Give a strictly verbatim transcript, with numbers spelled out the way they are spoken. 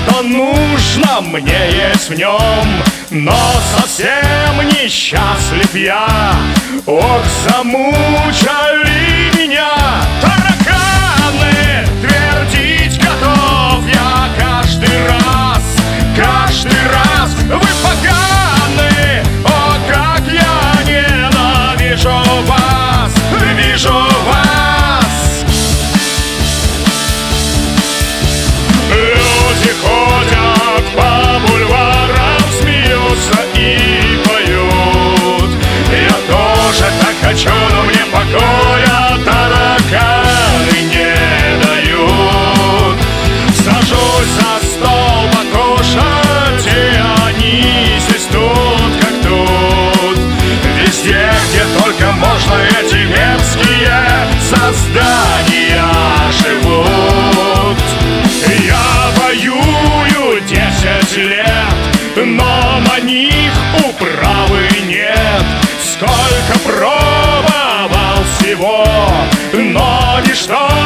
что нужно мне есть в нем, но совсем несчастлив я. Ох, замучали меня тараканы, твердить готов я каждый раз, каждый раз. Вы поганы, о, как я ненавижу вас, вижу вас. Люди ходят по бульварам, смеются и поют. Я тоже так хочу, но мне покоя тараканы не дают. Сажусь за стол покушать, и они здесь тут как тут. Везде, где только можно, эти мерзкие создания живут. Я воюю десять лет, но на них управы нет. Сколько пробовал всего, но ничто